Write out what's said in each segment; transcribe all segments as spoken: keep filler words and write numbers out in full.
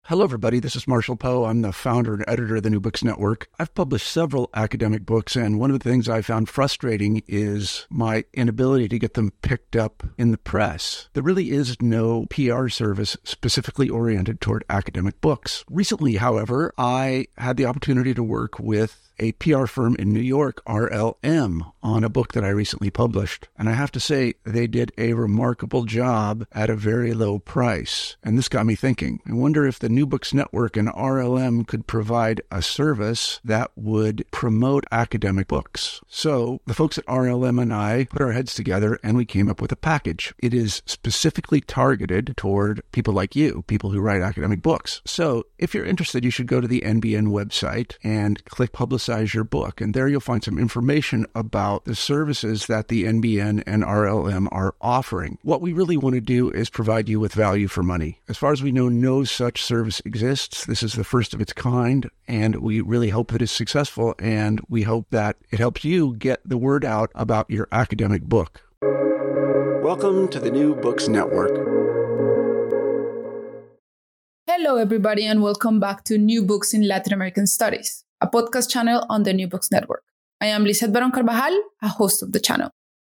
Hello, everybody. This is Marshall Poe. I'm the founder and editor of the New Books Network. I've published several academic books, and one of the things I found frustrating is my inability to get them picked up in the press. There really is no P R service specifically oriented toward academic books. Recently, however, I had the opportunity to work with a P R firm in New York, R L M, on a book that I recently published. And I have to say, they did a remarkable job at a very low price. And this got me thinking. I wonder if the New Books Network and R L M could provide a service that would promote academic books. So the folks at R L M and I put our heads together and we came up with a package. It is specifically targeted toward people like you, people who write academic books. So if you're interested, you should go to the N B N website and click Publicize your book. And there you'll find some information about the services that the N B N and R L M are offering. What we really want to do is provide you with value for money. As far as we know, no such service exists. This is the first of its kind, and we really hope that it's successful, and we hope that it helps you get the word out about your academic book. Welcome to the New Books Network. Hello, everybody, and welcome back to New Books in Latin American Studies, a podcast channel on the New Books Network. I am Lizeth Baron Carvajal, a host of the channel.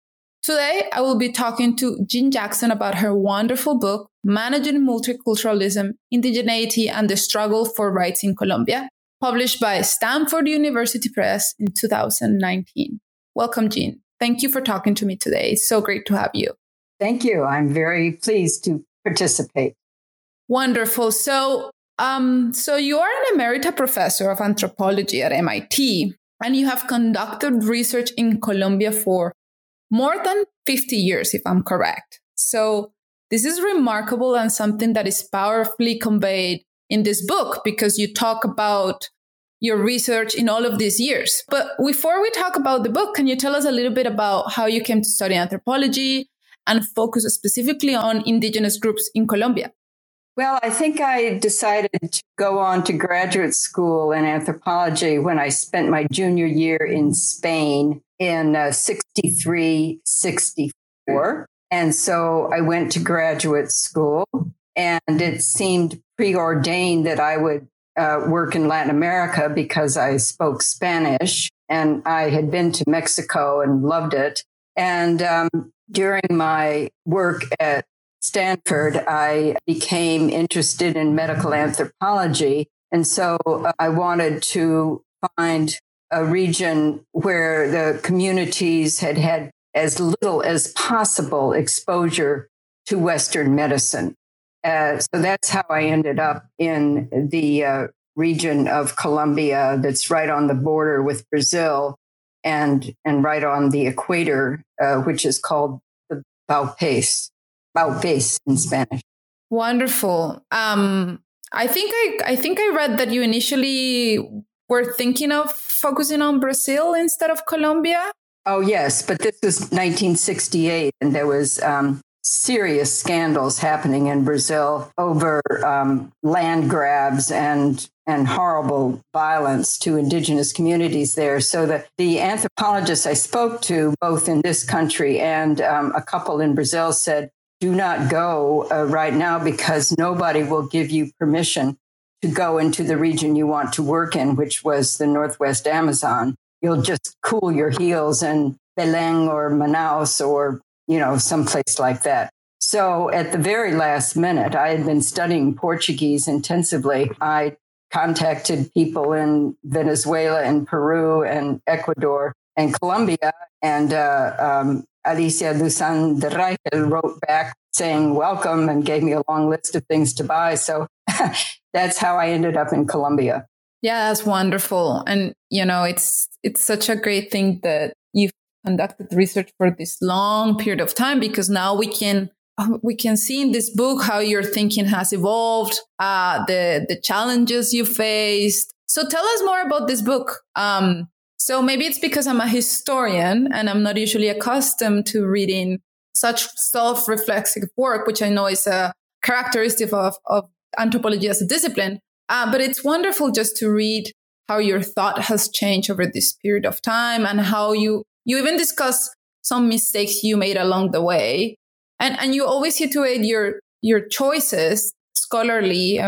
Today, I will be talking to Jean Jackson about her wonderful book, Managing Multiculturalism, Indigeneity, and the Struggle for Rights in Colombia, published by Stanford University Press in two thousand nineteen. Welcome, Jean. Thank you for talking to me today. It's so great to have you. Thank you. I'm very pleased to participate. Wonderful. So, Um, so you are an emerita professor of anthropology at M I T, and you have conducted research in Colombia for more than fifty years, if I'm correct. So this is remarkable and something that is powerfully conveyed in this book because you talk about your research in all of these years. But before we talk about the book, can you tell us a little bit about how you came to study anthropology and focus specifically on indigenous groups in Colombia? Well, I think I decided to go on to graduate school in anthropology when I spent my junior year in Spain in uh, sixty-three, sixty-four. And so I went to graduate school, and it seemed preordained that I would uh, work in Latin America because I spoke Spanish, and I had been to Mexico and loved it. And um, during my work at Stanford, I became interested in medical anthropology. And so I wanted to find a region where the communities had had as little as possible exposure to Western medicine. Uh, so that's how I ended up in the uh, region of Colombia that's right on the border with Brazil and, and right on the equator, uh, which is called the Baupés. Baupés in Spanish. Wonderful. Um, I think I, I think I read that you initially were thinking of focusing on Brazil instead of Colombia. Oh, yes. But this was nineteen sixty-eight, and there was um, serious scandals happening in Brazil over um, land grabs and and horrible violence to indigenous communities there. So the, the anthropologists I spoke to, both in this country and um, a couple in Brazil, said, do not go uh, right now because nobody will give you permission to go into the region you want to work in, which was the Northwest Amazon. You'll just cool your heels in Belém or Manaus or, you know, someplace like that. So at the very last minute, I had been studying Portuguese intensively. I contacted people in Venezuela and Peru and Ecuador and Colombia, and uh, um, Alicia Luzán de Reichel wrote back saying welcome and gave me a long list of things to buy. So that's how I ended up in Colombia. Yeah, that's wonderful. And, you know, it's it's such a great thing that you've conducted research for this long period of time, because now we can we can see in this book how your thinking has evolved, uh, the, the challenges you faced. So tell us more about this book. Um, So maybe it's because I'm a historian and I'm not usually accustomed to reading such self-reflexive work, which I know is a characteristic of, of anthropology as a discipline. Uh, but it's wonderful just to read how your thought has changed over this period of time and how you, you even discuss some mistakes you made along the way. And, and you always situate your, your choices scholarly and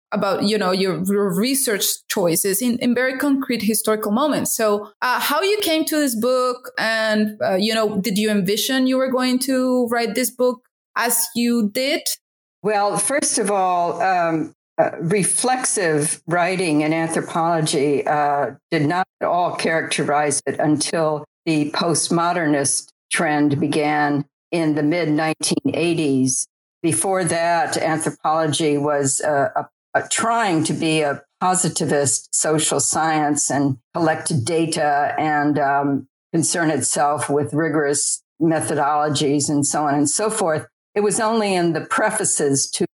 about, you know, your, your research choices in, in very concrete historical moments. So uh, how you came to this book and, uh, you know, did you envision you were going to write this book as you did? Well, first of all, um, uh, reflexive writing in anthropology uh, did not at all characterize it until the postmodernist trend began in the mid nineteen eighties. Before that, anthropology was uh, a, a trying to be a positivist social science and collect data and um, concern itself with rigorous methodologies and so on and so forth. It was only in the prefaces to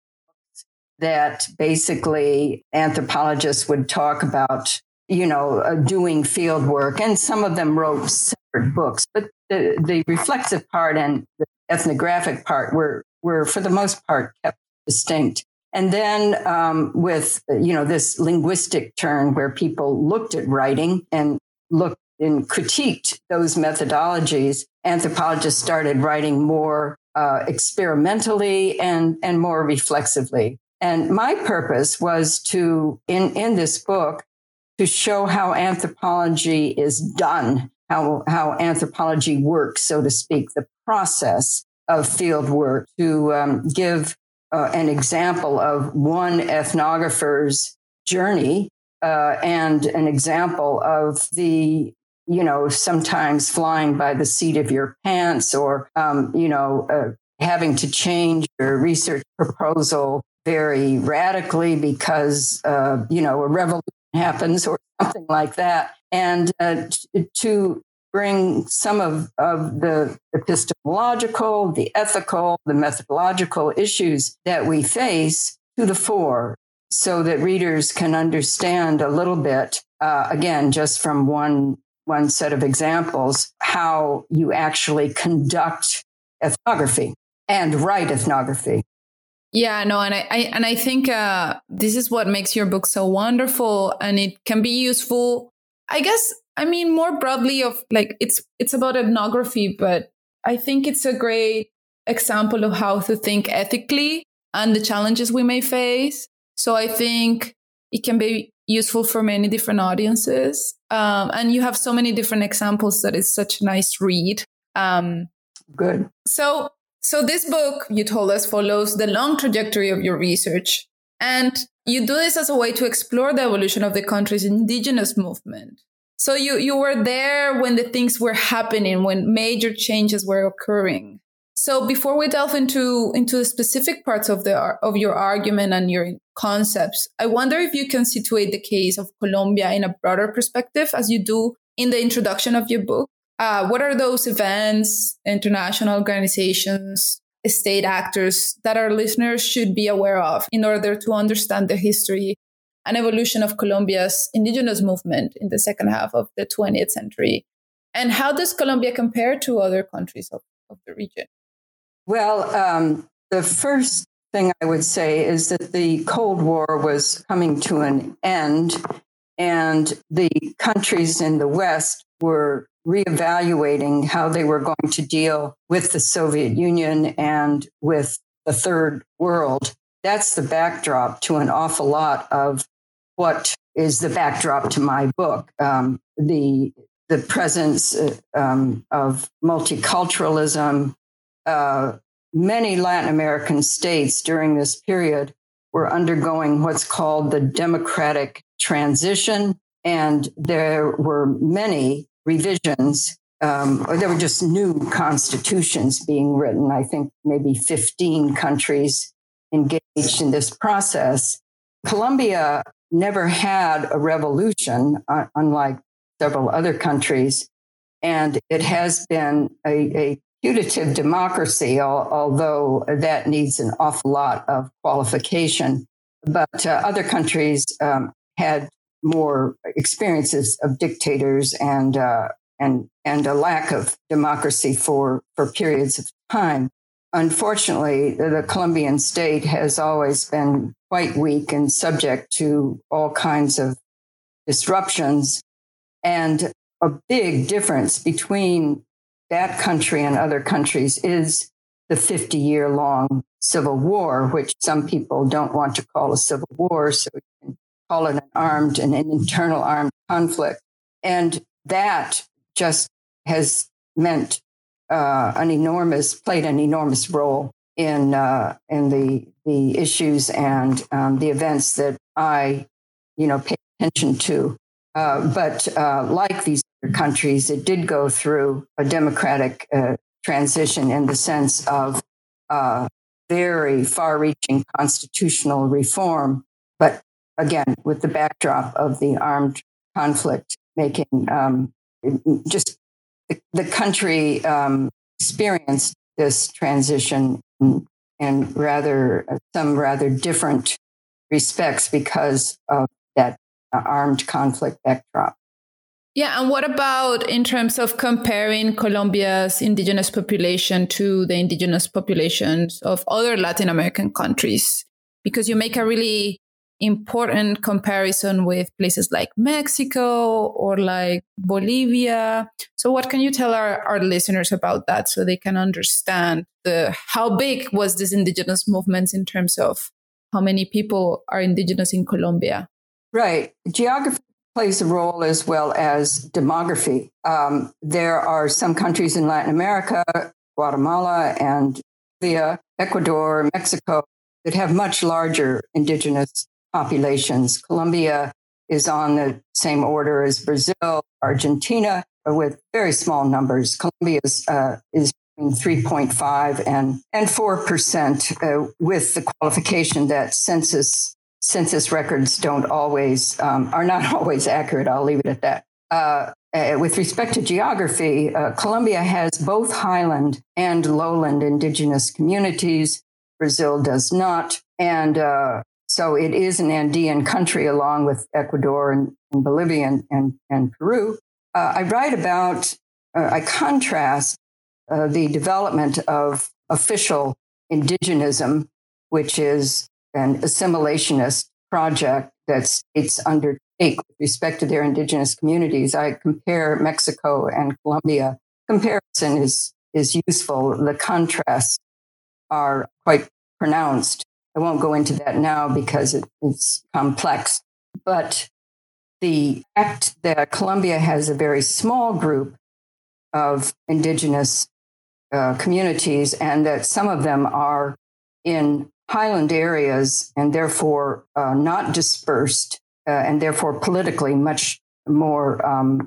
that basically anthropologists would talk about, you know, uh, doing field work, and some of them wrote separate books, but the, the reflexive part and the ethnographic part were were for the most part kept distinct. And then um, with, you know, this linguistic turn where people looked at writing and looked and critiqued those methodologies, anthropologists started writing more uh, experimentally and, and more reflexively. And my purpose was to, in, in this book, to show how anthropology is done, how, how anthropology works, so to speak, the process of field work, to um, give uh, an example of one ethnographer's journey uh, and an example of the, you know, sometimes flying by the seat of your pants or, um, you know, uh, having to change your research proposal very radically because, uh, you know, a revolution happens or something like that. And uh, t- to bring some of, of the epistemological, the ethical, the methodological issues that we face to the fore so that readers can understand a little bit, uh, again, just from one, one set of examples, how you actually conduct ethnography and write ethnography. Yeah, no, and I, I and I think uh, this is what makes your book so wonderful, and it can be useful, I guess. I mean, more broadly of like, it's it's about ethnography, but I think it's a great example of how to think ethically and the challenges we may face. So I think it can be useful for many different audiences. Um, and you have so many different examples that is such a nice read. Um, Good. So, so this book, you told us, follows the long trajectory of your research. And you do this as a way to explore the evolution of the country's indigenous movement. So you, you were there when the things were happening, when major changes were occurring. So before we delve into, into the specific parts of the of your argument and your concepts, I wonder if you can situate the case of Colombia in a broader perspective, as you do in the introduction of your book. Uh, what are those events, international organizations, state actors that our listeners should be aware of in order to understand the history and evolution of Colombia's indigenous movement in the second half of the twentieth century? And how does Colombia compare to other countries of, of the region? Well, um, the first thing I would say is that the Cold War was coming to an end, and the countries in the West were reevaluating how they were going to deal with the Soviet Union and with the Third World. That's the backdrop to an awful lot of what is the backdrop to my book. Um, the the presence uh, um, of multiculturalism. Uh, many Latin American states during this period were undergoing what's called the democratic transition, and there were many revisions, um, or there were just new constitutions being written. I think maybe fifteen countries engaged in this process. Colombia never had a revolution, uh, unlike several other countries, and it has been a, a putative democracy, al- although that needs an awful lot of qualification. But uh, other countries um, had more experiences of dictators and uh, and and a lack of democracy for, for periods of time. Unfortunately, the Colombian state has always been quite weak and subject to all kinds of disruptions. And a big difference between that country and other countries is the fifty-year-long Civil War, which some people don't want to call a civil war, so you can call it an armed and an internal armed conflict. And that just has meant uh, an enormous, played an enormous role in uh, in the the issues and um, the events that I, you know, pay attention to. Uh, but uh, like these other countries, it did go through a democratic uh, transition in the sense of uh, very far-reaching constitutional reform. But again, with the backdrop of the armed conflict, making um, just the, the country um, experienced this transition in, in rather some rather different respects because of that uh, armed conflict backdrop. Yeah, and what about in terms of comparing Colombia's indigenous population to the indigenous populations of other Latin American countries? Because you make a really important comparison with places like Mexico or like Bolivia. So what can you tell our, our listeners about that so they can understand the how big was this indigenous movement in terms of how many people are indigenous in Colombia? Right. Geography plays a role as well as demography. Um, there are some countries in Latin America, Guatemala and Bolivia, Ecuador, Mexico, that have much larger indigenous populations. Colombia is on the same order as Brazil, Argentina, with very small numbers. Colombia is, uh, is between three point five and, and four percent, uh, with the qualification that census census records don't always, um, are not always accurate. I'll leave it at that. Uh, uh, with respect to geography, uh, Colombia has both highland and lowland indigenous communities. Brazil does not. And uh, so it is an Andean country along with Ecuador and, and Bolivia and, and, and Peru. Uh, I write about, uh, I contrast uh, the development of official indigenism, which is an assimilationist project that states undertake with respect to their indigenous communities. I compare Mexico and Colombia. Comparison is, is useful. The contrasts are quite pronounced. I won't go into that now because it, it's complex. But the fact that Colombia has a very small group of indigenous uh, communities and that some of them are in highland areas and therefore uh, not dispersed uh, and therefore politically much more um,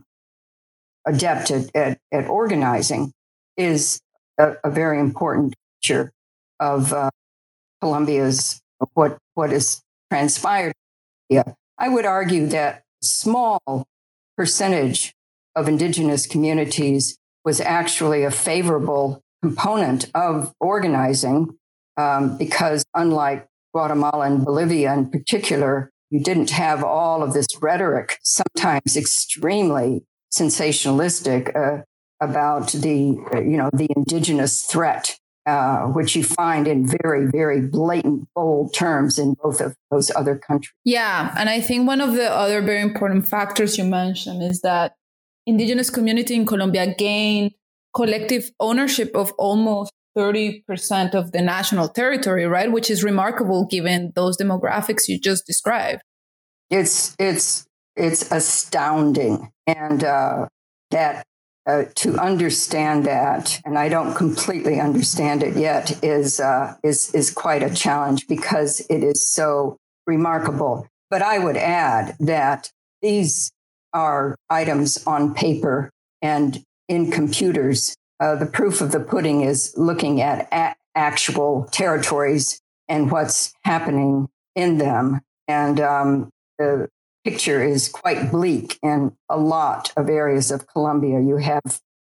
adept at, at, at organizing is a, a very important feature of uh, Colombia's, what, what is transpired. Yeah. I would argue that small percentage of indigenous communities was actually a favorable component of organizing. Um, because unlike Guatemala and Bolivia in particular, you didn't have all of this rhetoric, sometimes extremely sensationalistic, uh, about the, uh, you know, the indigenous threat, uh, which you find in very, very blatant, bold terms in both of those other countries. Yeah, and I think one of the other very important factors you mentioned is that indigenous community in Colombia gained collective ownership of almost thirty percent of the national territory, right? Which is remarkable given those demographics you just described. It's it's it's astounding. And uh, that uh, to understand that, and I don't completely understand it yet, is uh, is is quite a challenge because it is so remarkable. But I would add that these are items on paper and in computers. Uh, the proof of the pudding is looking at a- actual territories and what's happening in them. And um, the picture is quite bleak in a lot of areas of Colombia. You have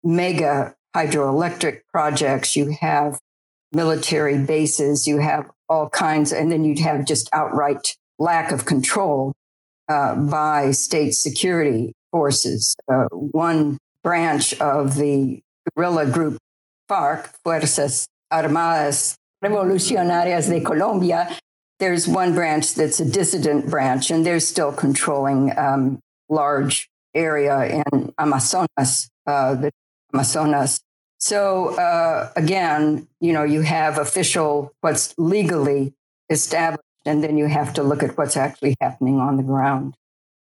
mega hydroelectric projects, you have military bases, you have all kinds, and then you'd have just outright lack of control uh, by state security forces. Uh, one branch of the guerrilla group FARC, Fuerzas Armadas Revolucionarias de Colombia, there's one branch that's a dissident branch, and they're still controlling um, large area in Amazonas, uh, the Amazonas So uh, again, you know, you have official, what's legally established, and then you have to look at what's actually happening on the ground.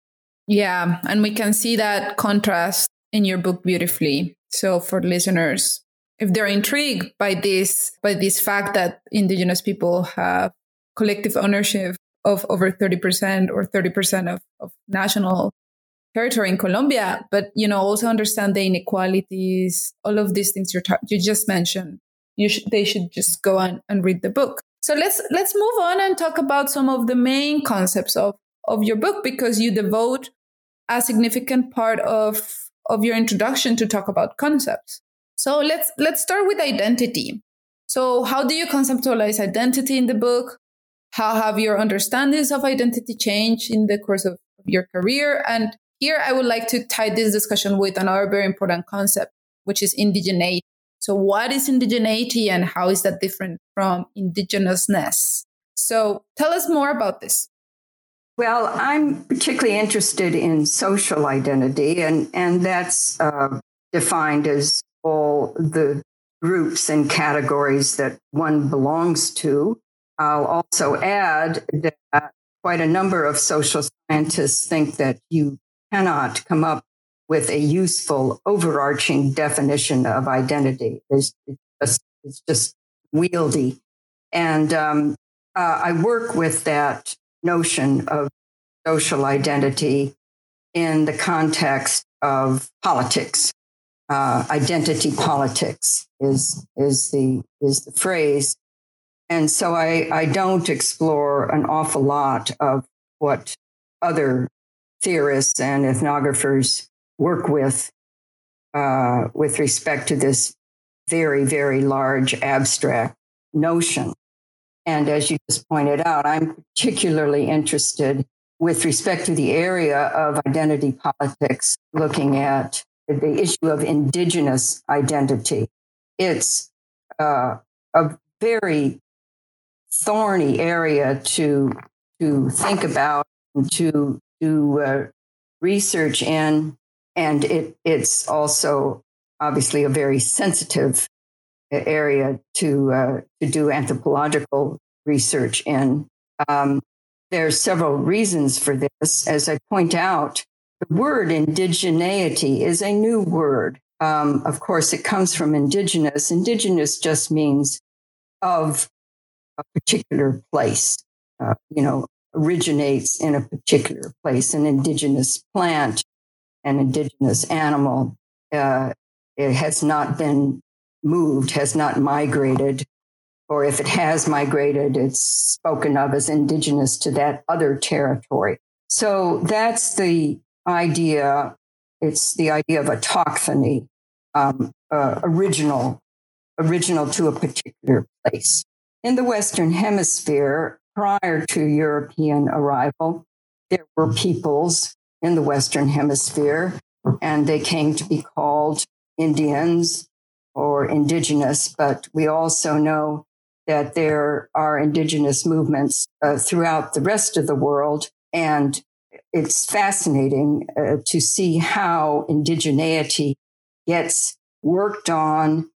Yeah, and we can see that contrast in your book beautifully. So for listeners, if they're intrigued by this, by this fact that Indigenous people have collective ownership of over thirty percent or thirty percent of, of national territory in Colombia, but, you know, also understand the inequalities, all of these things you're ta- you just mentioned, you should, they should just go on and read the book. So let's, let's move on and talk about some of the main concepts of, of your book, because you devote a significant part of, of your introduction to talk about concepts. So let's, let's start with identity. So how do you conceptualize identity in the book? How have your understandings of identity changed in the course of your career? And here I would like to tie this discussion with another very important concept, which is indigeneity. So what is indigeneity and how is that different from indigenousness? So tell us more about this. Well, I'm particularly interested in social identity, and, and that's uh, defined as all the groups and categories that one belongs to. I'll also add that quite a number of social scientists think that you cannot come up with a useful overarching definition of identity. It's just, it's just wieldy. And um, uh, I work with that notion of social identity in the context of politics. Uh, identity politics is, is, the, is the phrase. And so I, I don't explore an awful lot of what other theorists and ethnographers work with uh, with respect to this very, very large abstract notion. And as you just pointed out, I'm particularly interested with respect to the area of identity politics, looking at the issue of indigenous identity. It's uh, a very thorny area to to think about and to do uh, research in, and it it's also obviously a very sensitive area to uh, to do anthropological research in. Um, there's several reasons for this. As I point out, the word indigeneity is a new word. Um, of course, it comes from indigenous. Indigenous just means of a particular place, uh, you know, originates in a particular place, an indigenous plant, an indigenous animal. Uh, it has not been moved, has not migrated, or if it has migrated, it's spoken of as indigenous to that other territory. So that's the idea. It's the idea of autochthony, um, uh, original, original to a particular place. In the Western Hemisphere, prior to European arrival, there were peoples in the Western Hemisphere, and they came to be called Indians or indigenous. But we also know that there are indigenous movements uh, throughout the rest of the world. And it's fascinating uh, to see how indigeneity gets worked on,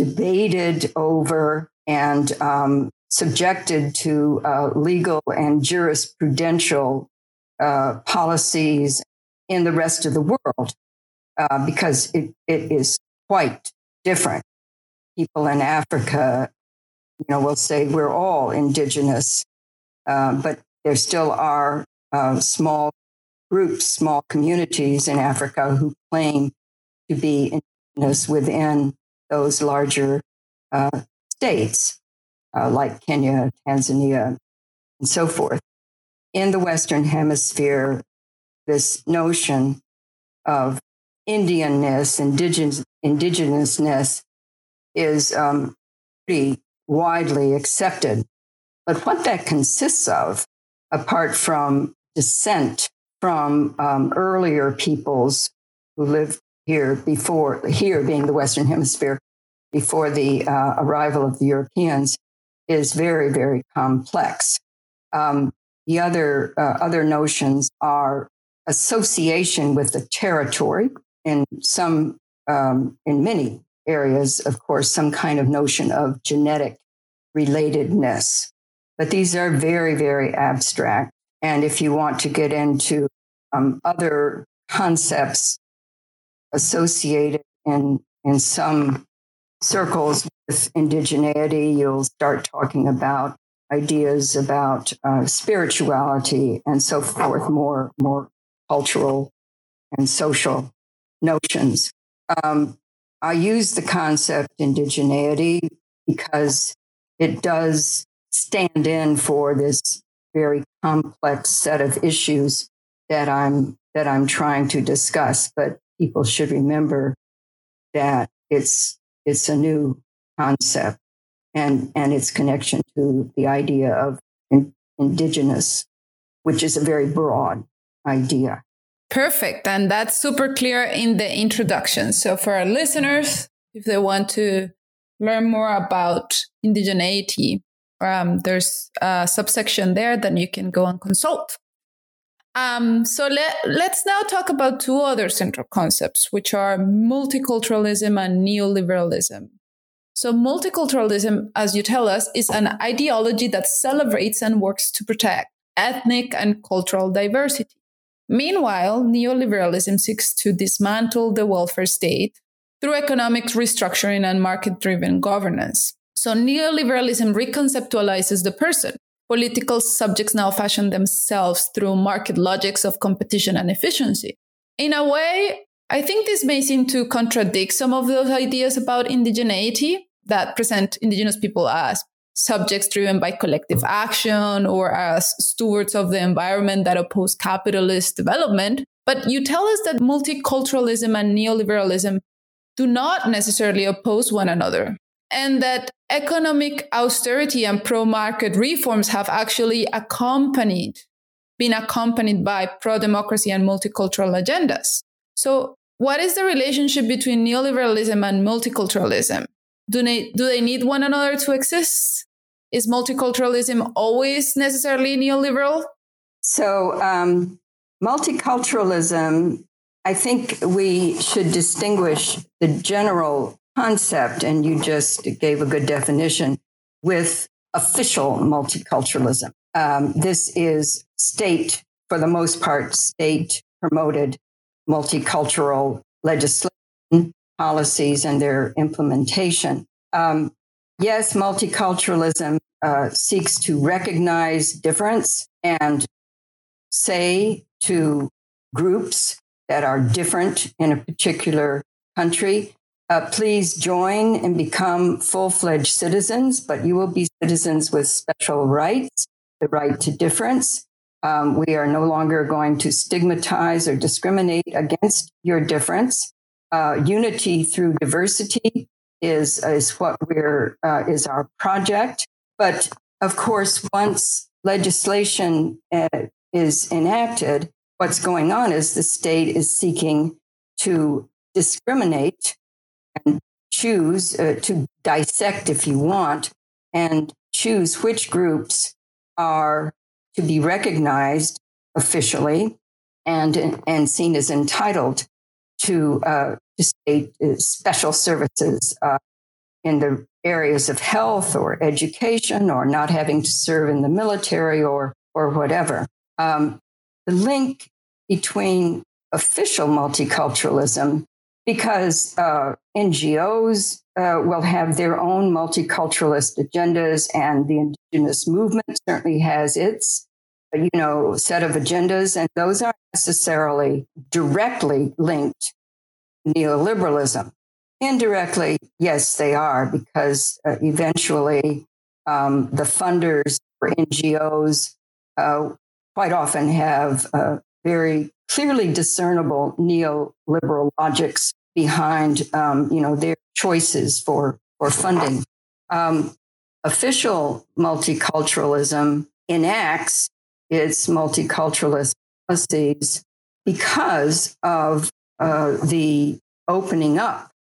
debated over, and um, subjected to uh, legal and jurisprudential uh, policies in the rest of the world, uh, because it, it is quite different. People in Africa, you know, will say we're all indigenous, uh, but there still are uh, small groups, small communities in Africa who claim to be indigenous within those larger uh, states, uh, like Kenya, Tanzania, and so forth. In the Western Hemisphere, this notion of Indianness, indigenous, indigenousness is um, pretty widely accepted. But what that consists of, apart from descent from um, earlier peoples who lived here before, here being the Western Hemisphere, before the uh, arrival of the Europeans, is very, very complex. Um, the other uh, other notions are association with the territory in some, um, in many areas, of course, some kind of notion of genetic relatedness. But these are very, very abstract. And if you want to get into um, other concepts associated in, in some circles with indigeneity, you'll start talking about ideas about uh, spirituality and so forth, more, more cultural and social notions. Um, I use the concept indigeneity because it does stand in for this very complex set of issues that I'm that I'm trying to discuss. But people should remember that it's it's a new concept and and its connection to the idea of in, indigenous, which is a very broad idea. Perfect. And that's super clear in the introduction. So for our listeners, if they want to learn more about indigeneity, um, there's a subsection there that you can go and consult. Um, so let, let's now talk about two other central concepts, which are multiculturalism and neoliberalism. So multiculturalism, as you tell us, is an ideology that celebrates and works to protect ethnic and cultural diversity. Meanwhile, neoliberalism seeks to dismantle the welfare state through economic restructuring and market-driven governance. So neoliberalism reconceptualizes the person. Political subjects now fashion themselves through market logics of competition and efficiency. In a way, I think this may seem to contradict some of those ideas about indigeneity that present indigenous people as subjects driven by collective action or as stewards of the environment that oppose capitalist development. But you tell us that multiculturalism and neoliberalism do not necessarily oppose one another, and that economic austerity and pro-market reforms have actually accompanied, been accompanied by pro-democracy and multicultural agendas. So what is the relationship between neoliberalism and multiculturalism? Do they, do they need one another to exist? Is multiculturalism always necessarily neoliberal? So um, multiculturalism, I think we should distinguish the general concept, and you just gave a good definition, with official multiculturalism. Um, this is state, for the most part, state promoted multicultural legislation, policies, and their implementation. Um, yes, multiculturalism uh, seeks to recognize difference and say to groups that are different in a particular country, Uh, please join and become full-fledged citizens, but you will be citizens with special rights, the right to difference. Um, we are no longer going to stigmatize or discriminate against your difference. Uh, unity through diversity is, is what we're, uh, is our project. But of course, once legislation uh, is enacted, what's going on is the state is seeking to discriminate and choose uh, to dissect, if you want, and choose which groups are to be recognized officially and, and seen as entitled to, uh, to state uh, special services uh, in the areas of health or education or not having to serve in the military or, or whatever. Um, the link between official multiculturalism, because uh, N G Os uh, will have their own multiculturalist agendas, and the indigenous movement certainly has its, you know, set of agendas, and those aren't necessarily directly linked to neoliberalism. Indirectly, yes, they are, because uh, eventually um, the funders for N G Os uh, quite often have uh, very clearly discernible neoliberal logics behind, um, you know, their choices for, for funding. Um, official multiculturalism enacts its multiculturalist policies because of uh, the opening up.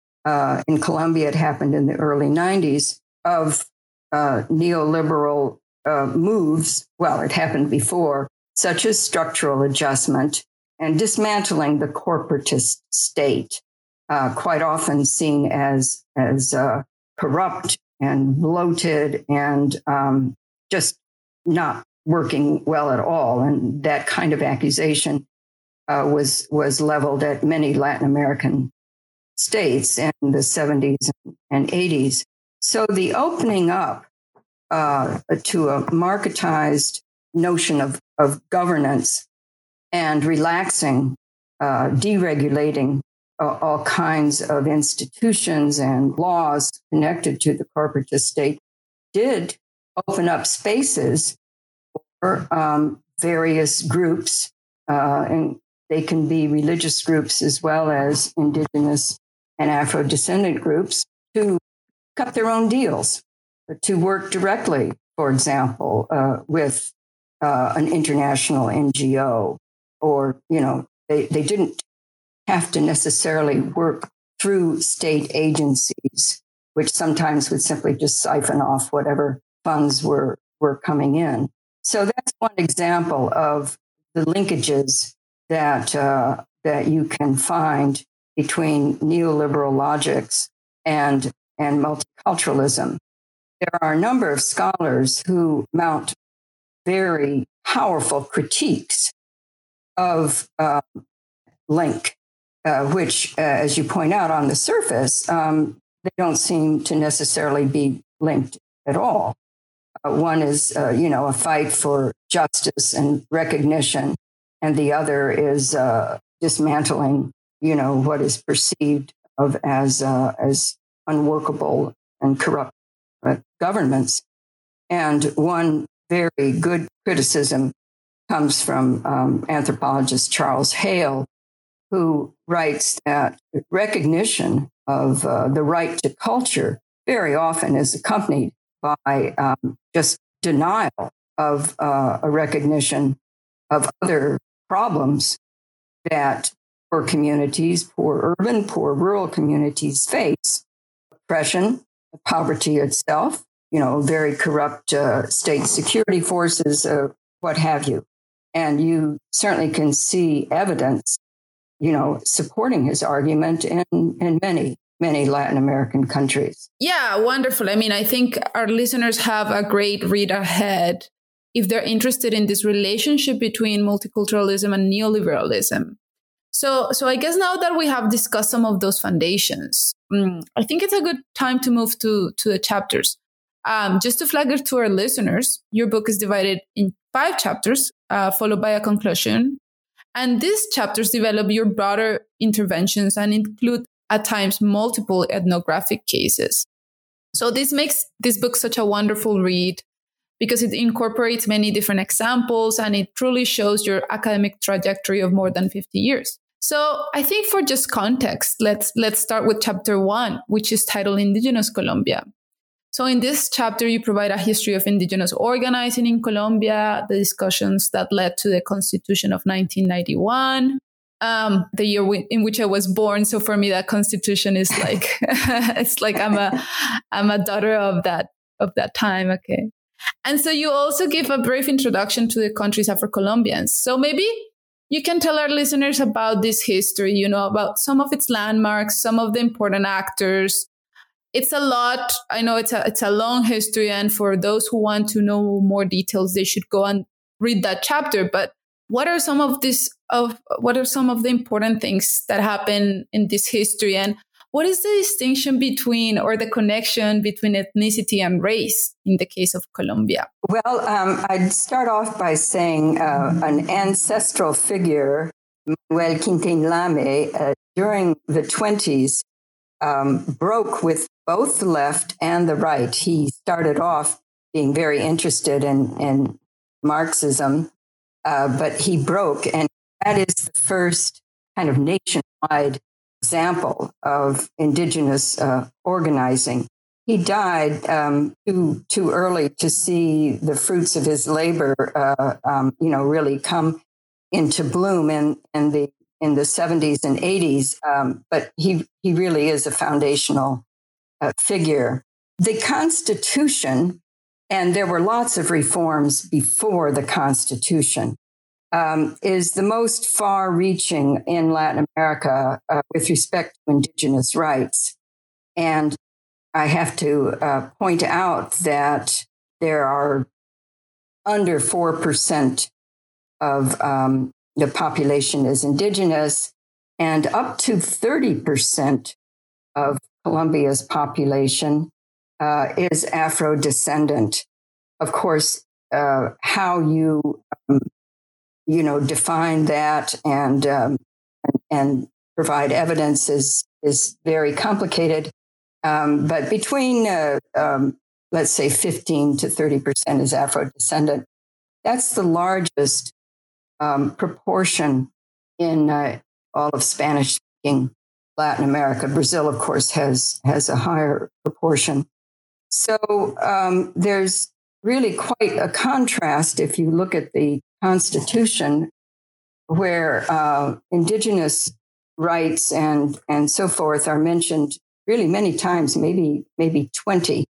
Uh, in Colombia, it happened in the early nineties, of uh, neoliberal uh, moves. Well, it happened before, such as structural adjustment and dismantling the corporatist state. uh, quite often seen as, as uh, corrupt and bloated and um, just not working well at all. And that kind of accusation uh, was, was leveled at many Latin American states in the seventies and eighties. So the opening up uh, to a marketized notion of, of governance and relaxing, uh, deregulating uh, all kinds of institutions and laws connected to the corporatist state did open up spaces for um, various groups, uh, and they can be religious groups as well as indigenous and Afro-descendant groups, to cut their own deals, to work directly, for example, uh, with uh, an international N G O, or, you know, they, they didn't have to necessarily work through state agencies, which sometimes would simply just siphon off whatever funds were, were coming in. So that's one example of the linkages that uh, that you can find between neoliberal logics and, and multiculturalism. There are a number of scholars who mount very powerful critiques of uh, link, uh, which, uh, as you point out on the surface, um, they don't seem to necessarily be linked at all. Uh, one is, uh, you know, a fight for justice and recognition, and the other is uh, dismantling, you know, what is perceived of as uh, as unworkable and corrupt uh, governments. And one very good criticism comes from um, anthropologist Charles Hale, who writes that recognition of uh, the right to culture very often is accompanied by um, just denial of uh, a recognition of other problems that poor communities, poor urban, poor rural communities face: oppression, poverty itself, you know, very corrupt uh, state security forces, uh, what have you. And you certainly can see evidence, you know, supporting his argument in, in many, many Latin American countries. Yeah, wonderful. I mean, I think our listeners have a great read ahead if they're interested in this relationship between multiculturalism and neoliberalism. So, so I guess now that we have discussed some of those foundations, um, I think it's a good time to move to, to the chapters. Um, just to flag it to our listeners, your book is divided in five chapters, uh, followed by a conclusion. And these chapters develop your broader interventions and include, at times, multiple ethnographic cases. So this makes this book such a wonderful read because it incorporates many different examples and it truly shows your academic trajectory of more than fifty years. So I think for just context, let's let's start with chapter one, which is titled Indigenous Colombia. So in this chapter, you provide a history of indigenous organizing in Colombia, the discussions that led to the Constitution of nineteen ninety-one, um, the year w- in which I was born. So for me, that Constitution is like, it's like I'm a, I'm a daughter of that, of that time. Okay. And so you also give a brief introduction to the country's Afro-Colombians. So maybe you can tell our listeners about this history, you know, about some of its landmarks, some of the important actors. It's a lot. I know it's a it's a long history. And for those who want to know more details, they should go and read that chapter. But what are some of this of what are some of the important things that happen in this history? And what is the distinction between or the connection between ethnicity and race in the case of Colombia? Well, um, I'd start off by saying uh, an ancestral figure, Manuel Quintín-Lame, uh, during the twenties, um, broke with both the left and the right. He started off being very interested in, in Marxism, uh, but he broke. And that is the first kind of nationwide example of indigenous uh, organizing. He died um, too too early to see the fruits of his labor, uh, um, you know, really come into bloom in, in the in the seventies and eighties. Um, but he he really is a foundational uh, figure. The Constitution, and there were lots of reforms before the Constitution, um, is the most far-reaching in Latin America uh, with respect to indigenous rights. And I have to uh, point out that there are under four percent of um, the population is indigenous, and up to thirty percent of Colombia's population uh, is Afro-descendant. Of course, uh, how you, um, you know, define that and, um, and, and provide evidence is, is very complicated. Um, but between, uh, um, let's say, fifteen to thirty percent is Afro-descendant. That's the largest um, proportion in uh, all of Spanish-speaking Latin America. Brazil, of course, has has a higher proportion. So um, there's really quite a contrast if you look at the Constitution, where uh, indigenous rights and and so forth are mentioned really many times, maybe maybe twenty,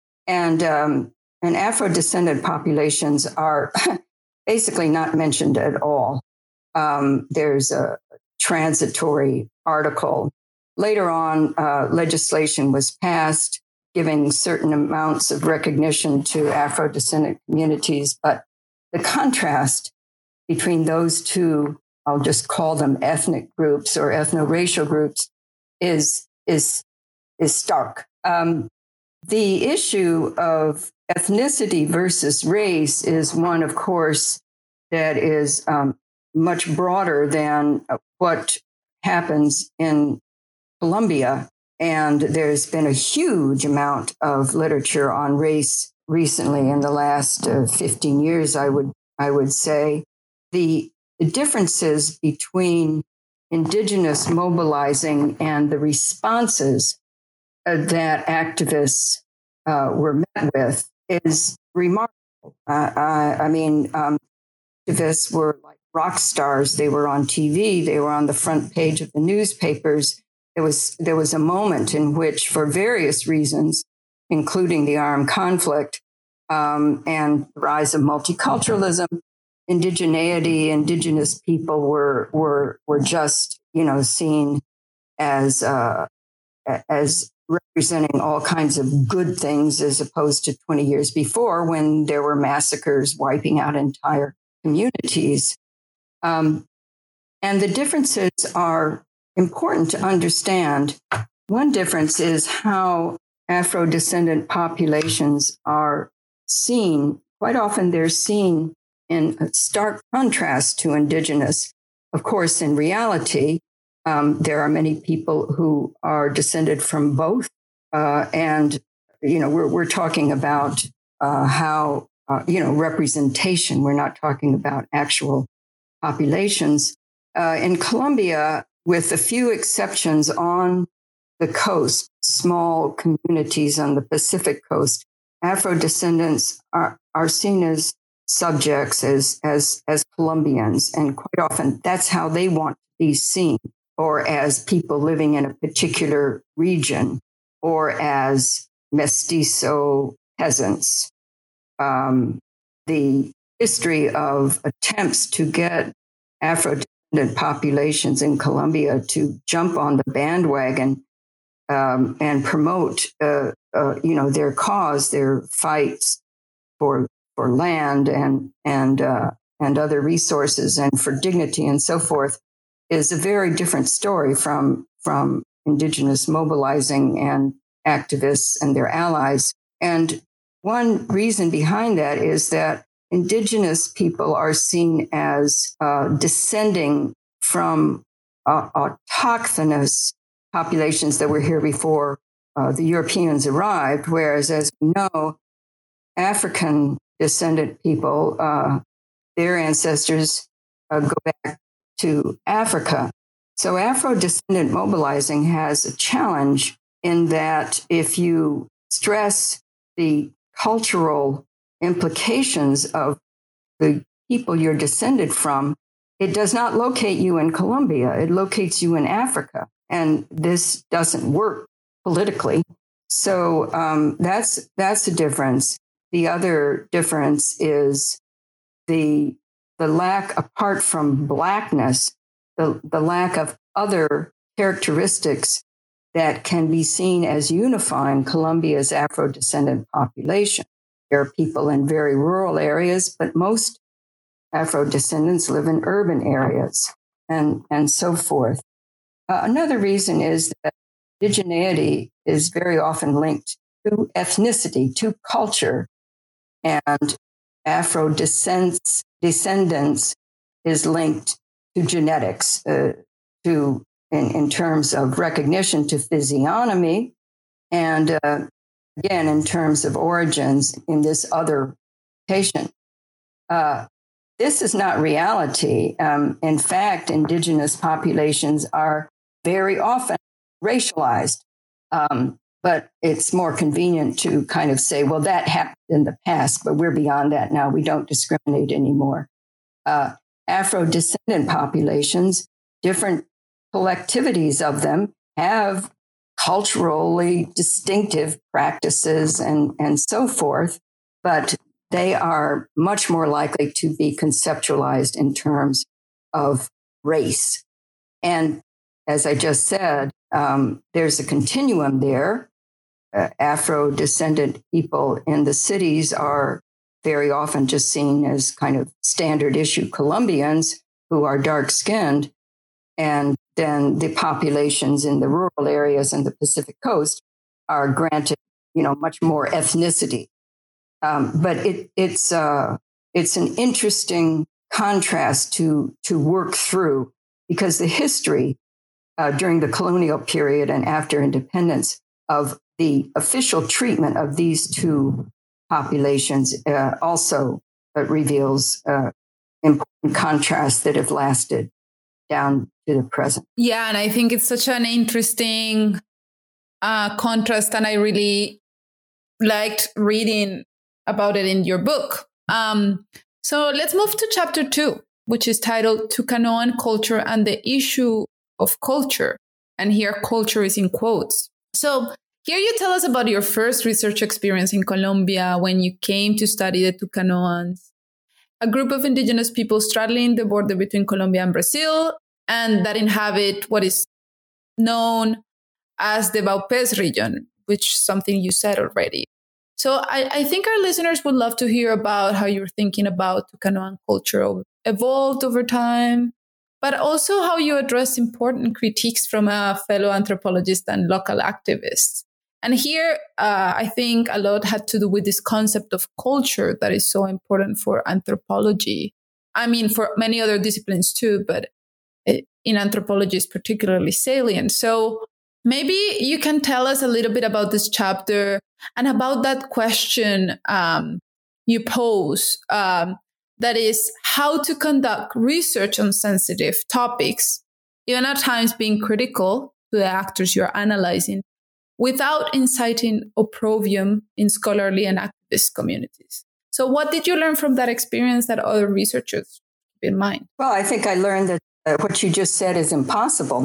and um, and Afro-descendant populations are basically not mentioned at all. Um, there's a transitory article. Later on, uh, legislation was passed giving certain amounts of recognition to Afro-descendant communities. But the contrast between those two, I'll just call them ethnic groups or ethno-racial groups, is, is, is stark. Um, the issue of ethnicity versus race is one, of course, that is um, much broader than what happens in Colombia. And there's been a huge amount of literature on race recently in the last uh, fifteen years, I would I would say. The, the differences between indigenous mobilizing and the responses uh, that activists uh, were met with is remarkable. Uh, I, I mean, um, activists were like rock stars. They were on T V. They were on the front page of the newspapers. There was, there was a moment in which, for various reasons, including the armed conflict um, and the rise of multiculturalism, indigeneity, indigenous people were were were just, you know, seen as uh, as representing all kinds of good things, as opposed to twenty years before, when there were massacres wiping out entire communities. Um, and the differences are important to understand. One difference is how Afro-descendant populations are seen. Quite often they're seen in a stark contrast to indigenous. Of course, in reality, um, there are many people who are descended from both. Uh, and, you know, we're, we're talking about uh, how, uh, you know, representation. We're not talking about actual populations. Uh, in Colombia, with a few exceptions on the coast, small communities on the Pacific coast, Afro-descendants are, are seen as subjects, as, as, as Colombians. And quite often that's how they want to be seen, or as people living in a particular region, or as mestizo peasants. Um, the history of attempts to get Afro-descendant populations in Colombia to jump on the bandwagon um, and promote, uh, uh, you know, their cause, their fights for for land and and uh, and other resources and for dignity and so forth, is a very different story from from indigenous mobilizing and activists and their allies. And one reason behind that is that indigenous people are seen as uh, descending from uh, autochthonous populations that were here before uh, the Europeans arrived, whereas, as we know, African descendant people, uh, their ancestors uh, go back to Africa. So Afro-descendant mobilizing has a challenge in that if you stress the cultural implications of the people you're descended from, it does not locate you in Colombia. It locates you in Africa. And this doesn't work politically. So um, that's that's a difference. The other difference is the the lack, apart from Blackness, the, the lack of other characteristics that can be seen as unifying Colombia's Afro-descendant population. There are people in very rural areas, but most Afro-descendants live in urban areas, and, and so forth. Uh, another reason is that indigeneity is very often linked to ethnicity, to culture, and Afro-descendants descendants is linked to genetics, uh, to in, in terms of recognition to physiognomy, and uh, again, in terms of origins in this other patient. Uh, this is not reality. Um, in fact, indigenous populations are very often racialized, um, but it's more convenient to kind of say, well, that happened in the past, but we're beyond that now. We don't discriminate anymore. Uh, Afro-descendant populations, different collectivities of them, have culturally distinctive practices and, and so forth, but they are much more likely to be conceptualized in terms of race. And as I just said, um, there's a continuum there. Uh, Afro-descendant people in the cities are very often just seen as kind of standard issue Colombians who are dark-skinned. And then the populations in the rural areas and the Pacific Coast are granted, you know, much more ethnicity. Um, but it, it's uh, it's an interesting contrast to to work through, because the history uh, during the colonial period and after independence of the official treatment of these two populations uh, also uh, reveals uh, important contrasts that have lasted down to the present. Yeah, and I think it's such an interesting uh, contrast, and I really liked reading about it in your book. Um, so let's move to chapter two, which is titled Tucanoan Culture and the Issue of Culture. And here, culture is in quotes. So here you tell us about your first research experience in Colombia when you came to study the Tucanoans, a group of indigenous people straddling the border between Colombia and Brazil, and that inhabit what is known as the Vaupés region, which is something you said already. So I, I think our listeners would love to hear about how you're thinking about Tucanoan culture evolved over time, but also how you address important critiques from a fellow anthropologist and local activist. And here, uh, I think a lot had to do with this concept of culture that is so important for anthropology. I mean, for many other disciplines too, but in anthropology is particularly salient. So maybe you can tell us a little bit about this chapter and about that question um, you pose, um, that is how to conduct research on sensitive topics, even at times being critical to the actors you're analyzing, without inciting opprobrium in scholarly and activist communities. So what did you learn from that experience that other researchers keep in mind? Well, I think I learned that uh, what you just said is impossible.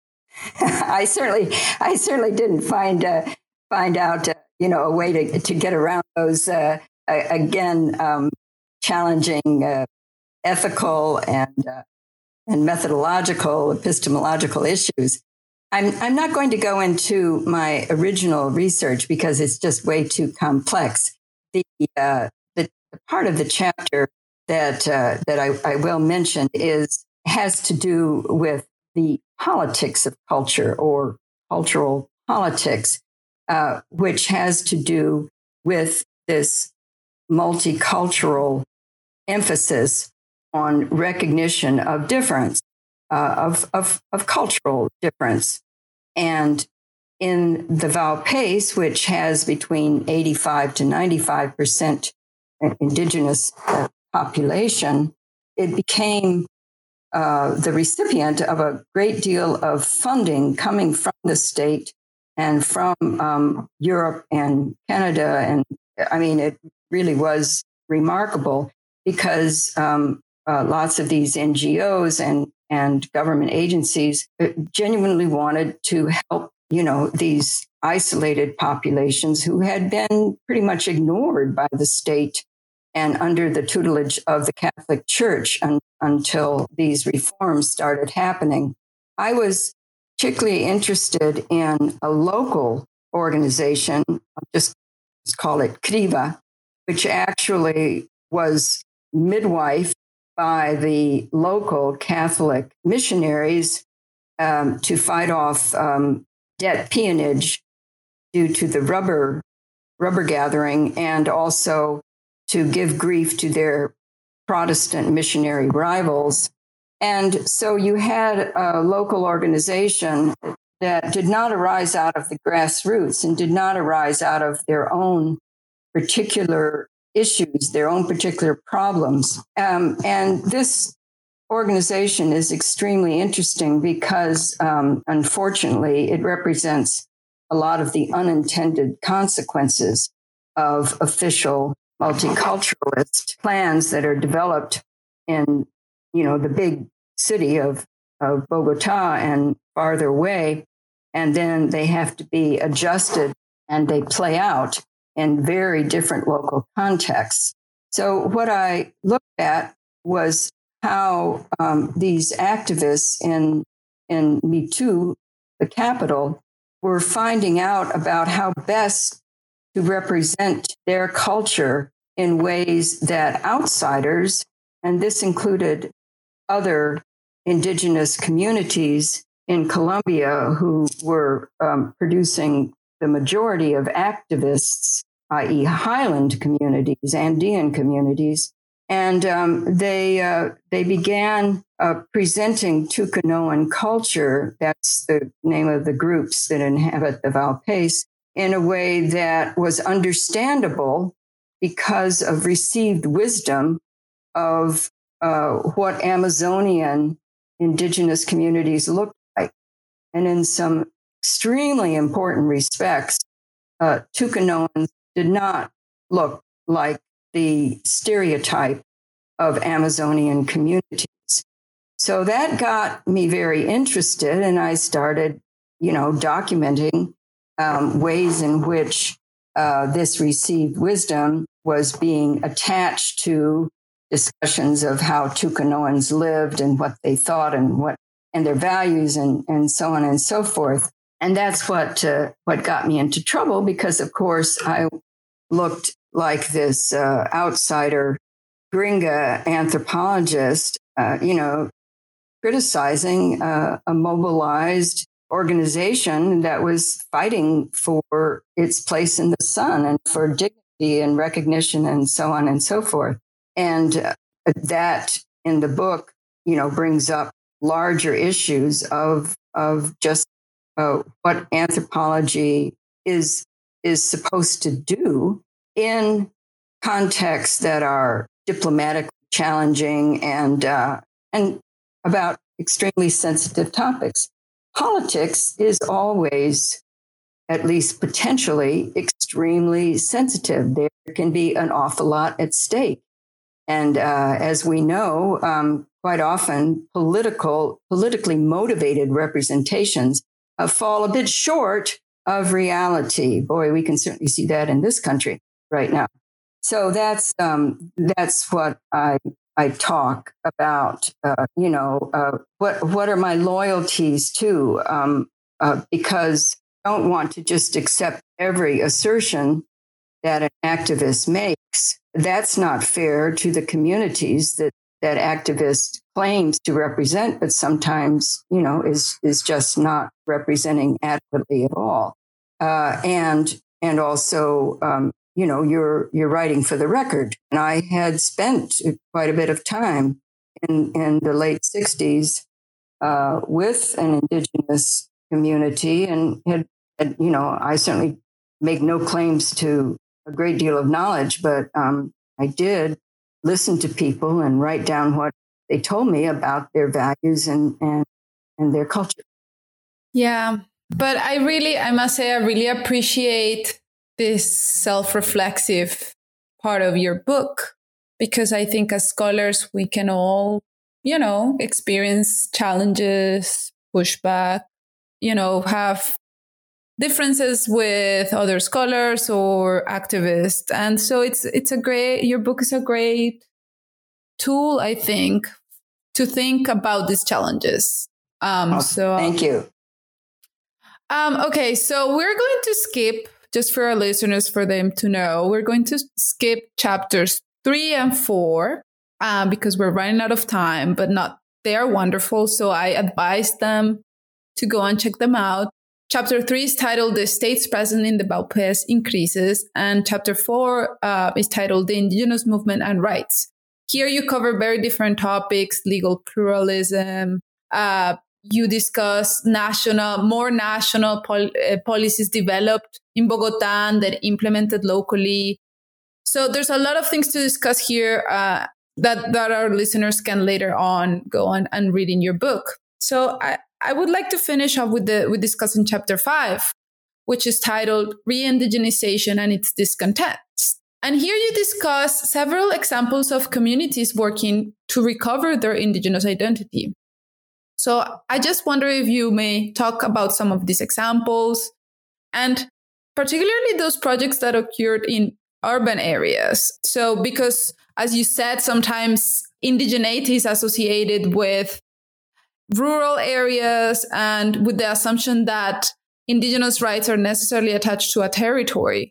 I certainly, I certainly didn't find uh, find out, uh, you know, a way to to get around those uh, again um, challenging uh, ethical and uh, and methodological, epistemological issues. I'm I'm not going to go into my original research because it's just way too complex. The uh, the, the part of the chapter that uh, that I, I will mention is has to do with the politics of culture or cultural politics, uh, which has to do with this multicultural emphasis on recognition of difference, uh, of, of, of cultural difference. And in the Vaupés, which has between eighty-five to ninety-five percent indigenous uh, population, it became uh, the recipient of a great deal of funding coming from the state and from um, Europe and Canada. And I mean, it really was remarkable because um, uh, lots of these N G Os and, and government agencies genuinely wanted to help, you know, these isolated populations who had been pretty much ignored by the state and under the tutelage of the Catholic Church un- until these reforms started happening. I was particularly interested in a local organization, I'll just call it Kriva, which actually was midwifed by the local Catholic missionaries um, to fight off um, debt peonage due to the rubber rubber gathering, and also to give grief to their Protestant missionary rivals. And so you had a local organization that did not arise out of the grassroots and did not arise out of their own particular issues, their own particular problems. Um, and this organization is extremely interesting because, um, unfortunately, it represents a lot of the unintended consequences of official multiculturalist plans that are developed in, you know, the big city of, of Bogota and farther away. And then they have to be adjusted and they play out in very different local contexts. So what I looked at was how um, these activists in, in Me Too, the capital, were finding out about how best to represent their culture in ways that outsiders, and this included other indigenous communities in Colombia who were um, producing the majority of activists, that is highland communities, Andean communities. And um, they uh, they began uh, presenting Tucanoan culture, that's the name of the groups that inhabit the Valpais, in a way that was understandable because of received wisdom of uh, what Amazonian indigenous communities look like. And in some extremely important respects, uh, Tucanoans did not look like the stereotype of Amazonian communities. So that got me very interested, and I started, you know, documenting um, ways in which uh, this received wisdom was being attached to discussions of how Tucanoans lived and what they thought and what and their values and, and so on and so forth. And that's what uh, what got me into trouble because, of course, I looked like this uh, outsider gringa anthropologist, uh, you know, criticizing uh, a mobilized organization that was fighting for its place in the sun and for dignity and recognition and so on and so forth. And uh, that in the book, you know, brings up larger issues of of just uh, what anthropology is is supposed to do in contexts that are diplomatically challenging and uh, and about extremely sensitive topics. Politics is always, at least potentially, extremely sensitive. There can be an awful lot at stake. And uh, as we know, um, quite often political, politically motivated representations uh, fall a bit short of reality. Boy, we can certainly see that in this country right now. So that's um, that's what I I talk about. Uh, you know, uh, what what are my loyalties to? Um, uh, because I don't want to just accept every assertion that an activist makes. That's not fair to the communities that that activist claims to represent, but sometimes, you know, is is just not representing adequately at all. Uh, and and also, um, you know, you're you're writing for the record. And I had spent quite a bit of time in in the late sixties uh, with an indigenous community, and had, had you know, I certainly make no claims to a great deal of knowledge, but um, I did listen to people and write down what they told me about their values and, and, and their culture. Yeah, but I really, I must say, I really appreciate this self-reflexive part of your book, because I think as scholars, we can all, you know, experience challenges, pushback, you know, have differences with other scholars or activists. And so it's it's a great, your book is a great tool, I think, to think about these challenges. Um, oh, so thank you. Um, okay, so we're going to skip, just for our listeners, for them to know, we're going to skip chapters three and four um, because we're running out of time, but not, they are wonderful. So I advise them to go and check them out. Chapter three is titled The State's Presence in the Vaupés Increases, and chapter four uh, is titled The Indigenous Movement and Rights. Here you cover very different topics: legal pluralism. Uh, you discuss national, more national pol- uh, policies developed in Bogotá and that implemented locally. So there's a lot of things to discuss here uh, that, that our listeners can later on go on and read in your book. So I, I would like to finish off with the with discussing chapter five, which is titled Re-indigenization and its Discontents. And here you discuss several examples of communities working to recover their indigenous identity. So I just wonder if you may talk about some of these examples, and particularly those projects that occurred in urban areas. So because, as you said, sometimes indigeneity is associated with rural areas and with the assumption that indigenous rights are necessarily attached to a territory.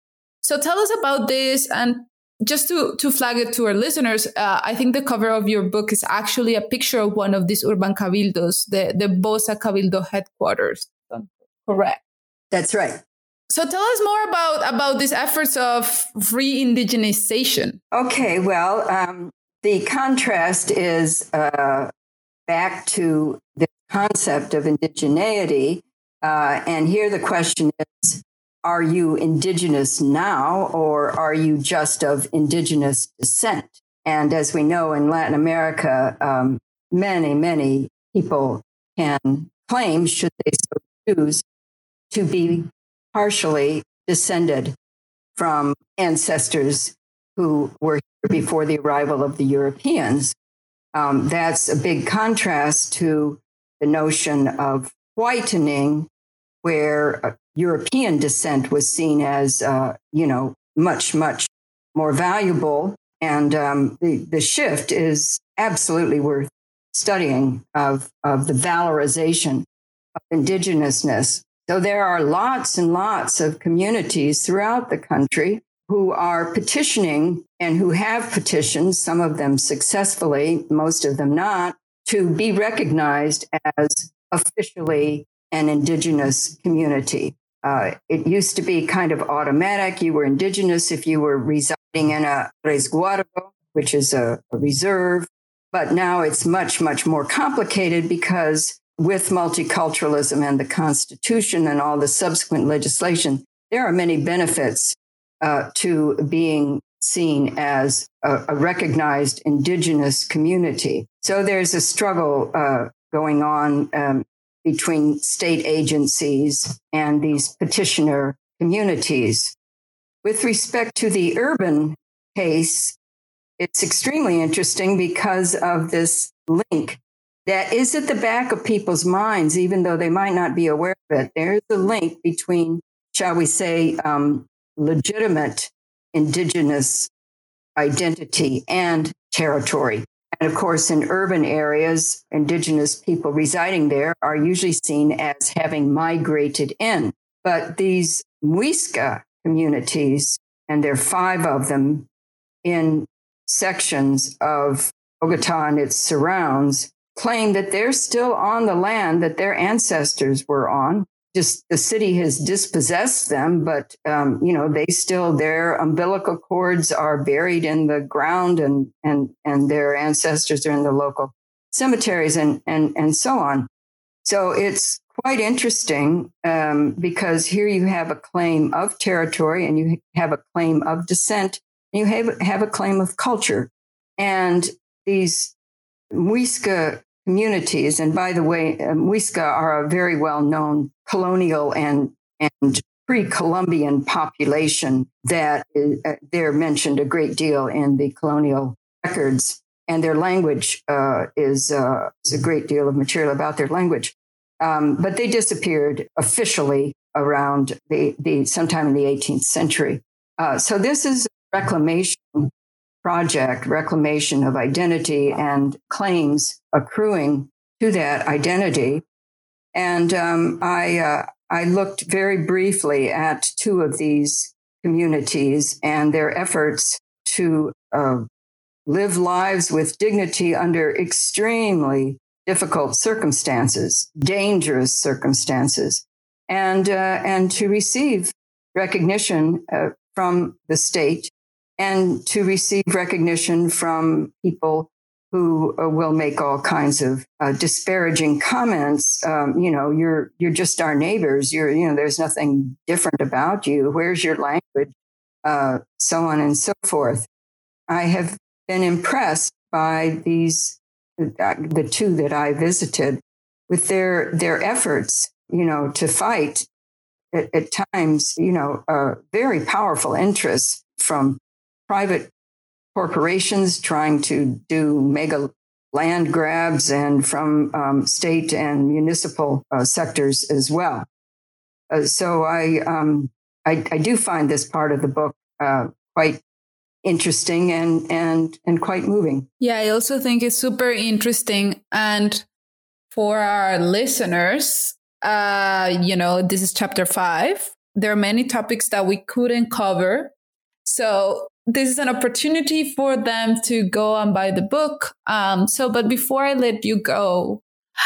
So tell us about this. And just to, to flag it to our listeners, uh, I think the cover of your book is actually a picture of one of these urban cabildos, the, the Bosa Cabildo headquarters. Correct. That's right. So tell us more about, about these efforts of re-indigenization. Okay, well, um, the contrast is uh, back to the concept of indigeneity. Uh, and here the question is, are you indigenous now, or are you just of indigenous descent? And as we know, in Latin America, um, many, many people can claim, should they so choose, to be partially descended from ancestors who were here before the arrival of the Europeans. Um, that's a big contrast to the notion of whitening, where uh, European descent was seen as, uh, you know, much, much more valuable. And um, the, the shift is absolutely worth studying of, of the valorization of indigenousness. So there are lots and lots of communities throughout the country who are petitioning and who have petitioned, some of them successfully, most of them not, to be recognized as officially an indigenous community. Uh, it used to be kind of automatic. You were indigenous if you were residing in a resguardo, which is a, a reserve. But now it's much, much more complicated because with multiculturalism and the Constitution and all the subsequent legislation, there are many benefits uh, to being seen as a, a recognized indigenous community. So there's a struggle uh, going on um, between state agencies and these petitioner communities. With respect to the urban case, it's extremely interesting because of this link that is at the back of people's minds, even though they might not be aware of it. There's a link between, shall we say, um, legitimate indigenous identity and territory. And of course, in urban areas, indigenous people residing there are usually seen as having migrated in. But these Muisca communities, and there are five of them in sections of Bogotá and its surrounds, claim that they're still on the land that their ancestors were on. Just the city has dispossessed them, but, um, you know, they still, their umbilical cords are buried in the ground, and, and, and their ancestors are in the local cemeteries, and, and, and so on. So it's quite interesting um, because here you have a claim of territory, and you have a claim of descent, and you have, have a claim of culture. And these Muisca communities, and by the way, uh, Muisca are a very well-known colonial and, and pre-Columbian population that is, uh, they're mentioned a great deal in the colonial records, and their language uh, is, uh, is a great deal of material about their language. Um, but they disappeared officially around the, the sometime in the eighteenth century. Uh, so this is a reclamation project, reclamation of identity and claims accruing to that identity. And um, I uh, I looked very briefly at two of these communities and their efforts to uh, live lives with dignity under extremely difficult circumstances, dangerous circumstances, and uh, and to receive recognition uh, from the state and to receive recognition from people who uh, will make all kinds of uh, disparaging comments. Um, you know, you're you're just our neighbors. You're you know, there's nothing different about you. Where's your language? Uh, so on and so forth. I have been impressed by these uh, the two that I visited with their their efforts. You know, to fight at, at times. You know, uh, very powerful interests from private corporations trying to do mega land grabs and from um, state and municipal uh, sectors as well. Uh, so I, um, I I do find this part of the book uh, quite interesting and and and quite moving. Yeah, I also think it's super interesting. And for our listeners, uh, you know, this is chapter five. There are many topics that we couldn't cover. So this is an opportunity for them to go and buy the book. Um, so, but before I let you go,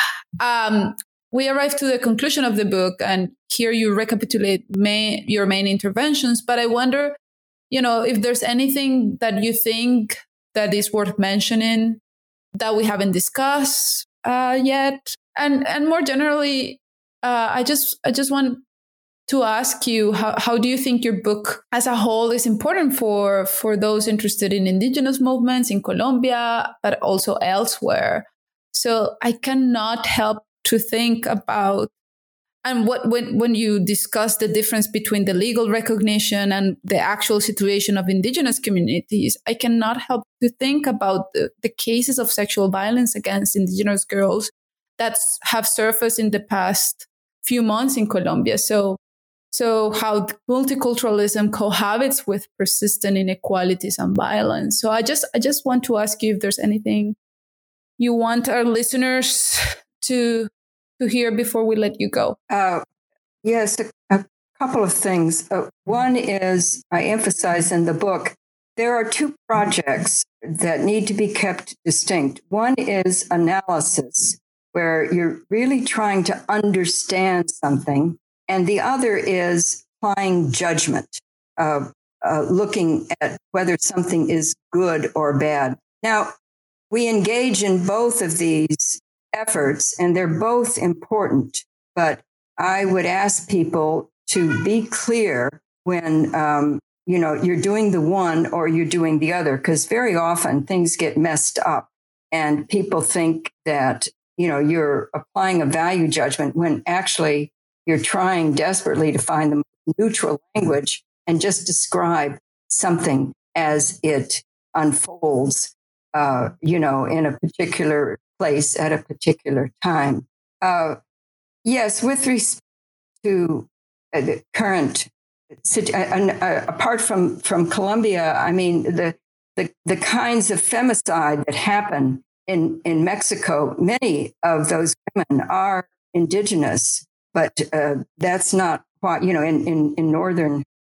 um, we arrived to the conclusion of the book, and here you recapitulate main, your main interventions. But I wonder, you know, if there's anything that you think that is worth mentioning that we haven't discussed uh, yet, and and more generally, uh, I just I just want to ask you, how, how do you think your book as a whole is important for, for those interested in indigenous movements in Colombia, but also elsewhere? So I cannot help to think about, and what when, when you discuss the difference between the legal recognition and the actual situation of indigenous communities, I cannot help to think about the, the cases of sexual violence against indigenous girls that have surfaced in the past few months in Colombia. So So how multiculturalism cohabits with persistent inequalities and violence. So I just I just want to ask you if there's anything you want our listeners to to hear before we let you go. Uh, yes, a, a couple of things. Uh, one is, I emphasize in the book, there are two projects that need to be kept distinct. One is analysis, where you're really trying to understand something. And the other is applying judgment, uh, uh, looking at whether something is good or bad. Now, we engage in both of these efforts, and they're both important. But I would ask people to be clear when, um, you know, you're doing the one or you're doing the other, because very often things get messed up and people think that, you know, you're applying a value judgment when actually you're trying desperately to find the neutral language and just describe something as it unfolds, uh, you know, in a particular place at a particular time. Uh, yes, with respect to uh, the current, uh, uh, apart from, from Colombia, I mean, the, the, the kinds of femicide that happen in, in Mexico, many of those women are indigenous. But uh, that's not what, you know, in, in, in northern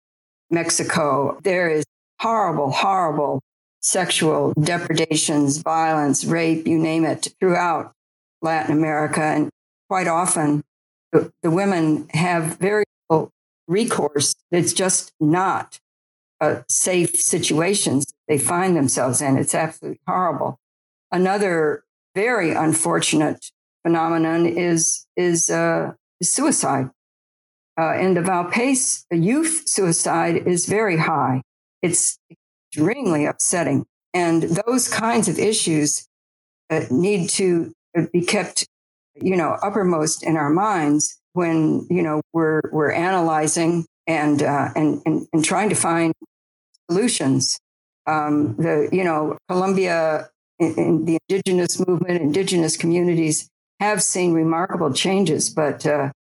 Mexico, there is horrible, horrible sexual depredations, violence, rape, you name it, throughout Latin America. And quite often the, the women have very little recourse. It's just not uh, safe situations they find themselves in. It's absolutely horrible. Another very unfortunate phenomenon is, is, uh, suicide. Uh, and the Valpace youth suicide is very high. It's extremely upsetting. And those kinds of issues uh, need to be kept, you know, uppermost in our minds when, you know, we're we're analyzing and uh, and, and and trying to find solutions. Um, the, you know, Colombia, in, in the indigenous movement, indigenous communities have seen remarkable changes, but uh,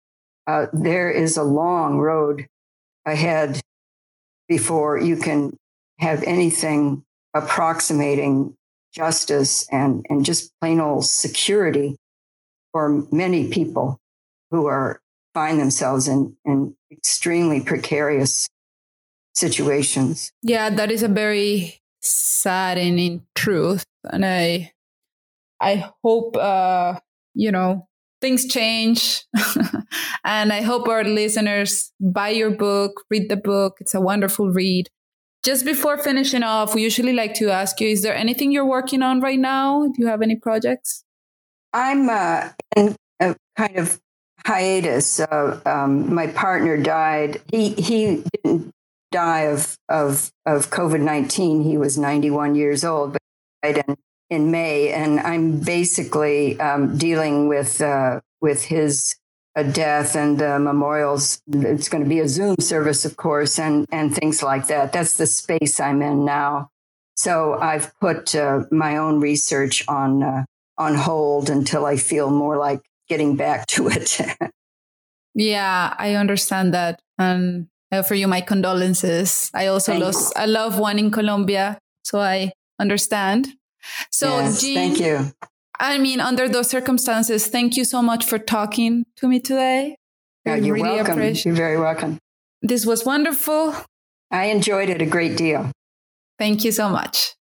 uh, there is a long road ahead before you can have anything approximating justice and, and just plain old security for many people who are find themselves in, in extremely precarious situations. Yeah, that is a very saddening truth. And I I hope, uh, you know, things change. And I hope our listeners buy your book, read the book. It's a wonderful read. Just before finishing off, we usually like to ask you, is there anything you're working on right now? Do you have any projects? I'm uh, in a kind of hiatus. Uh, um, my partner died. He he didn't die of of of COVID nineteen. He was ninety-one years old, but he died in, in May, and I'm basically um, dealing with uh, with his uh, death and uh, memorials. It's going to be a Zoom service, of course, and and things like that. That's the space I'm in now. So I've put uh, my own research on uh, on hold until I feel more like getting back to it. Yeah, I understand that. And I offer you my condolences. I also Thanks. lost a loved one in Colombia, so I understand. So, yes, Jean, thank you. I mean, under those circumstances, thank you so much for talking to me today. No, I you're really welcome. appreciate- You're very welcome. This was wonderful. I enjoyed it a great deal. Thank you so much.